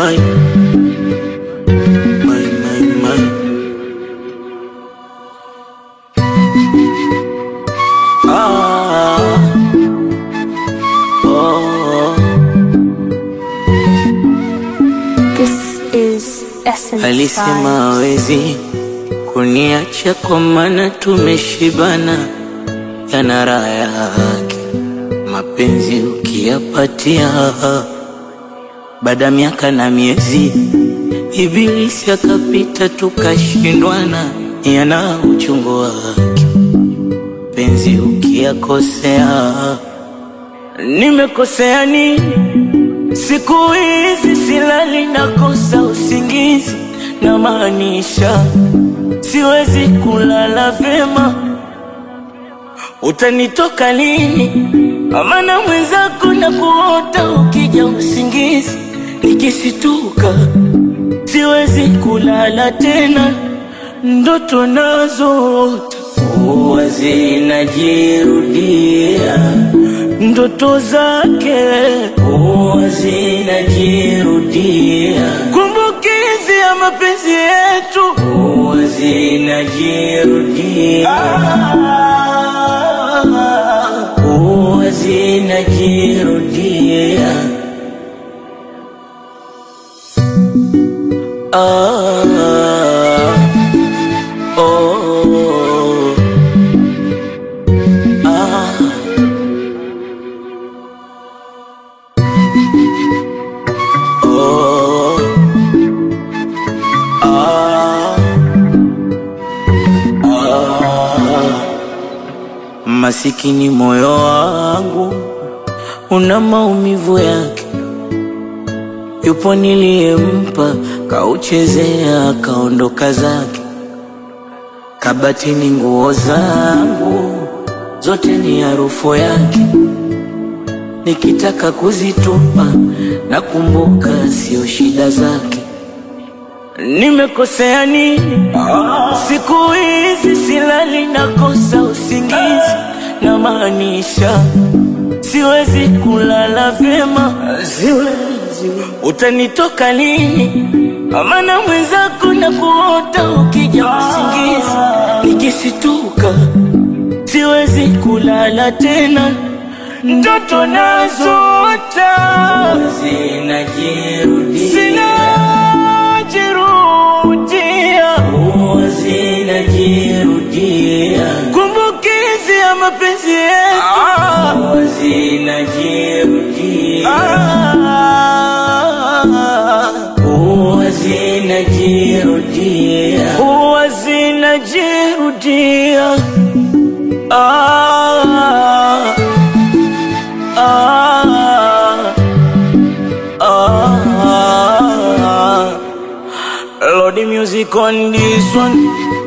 my. Alisema hawezi kuniacha kwa maana tumeshibana, yana raha yake mapenzi ukiyapatia. Baada miaka na miezi ibilisi akapita tukashindwana, yana uchungu wake penzi ukiyakosea. Nimekosea nini? Siku hizi silali nakosa usingizi, na maanisha siwezi kulala vema. Utanitoka lini? Amana mwenzako na kuota ukija usingizi, nikisituka siwezi kulala tena. Ndoto nazo huwa zinajirudia, ndoto zake huwa zinajirudia, kumbukizi ya mapenzi yetu huwa zinajirudia, huwa zinajirudia. Masikini moyo wangu una maumivu yake, yupo niliyempa kauchezea kaondoka zake. Kabatini nguo zangu zote ni harufu yake, nikitaka kuzitupa nakumbuka sio shida zake. Nimekosea nini? Siku hizi silali nakosa usingizi, na maanisha siwezi kulala vema. Utanitoka lini? Amana mwenzako na kuota ukija usingizi, nikisituka siwezi kulala tena. Ndoto nazoota zinajirudia, huwa zinajirudia, kumbukizi ya mapenzi yetu huwa zinajirudia, huwa zinajirudia, huwa zinajirudia. Lord, the music on this one.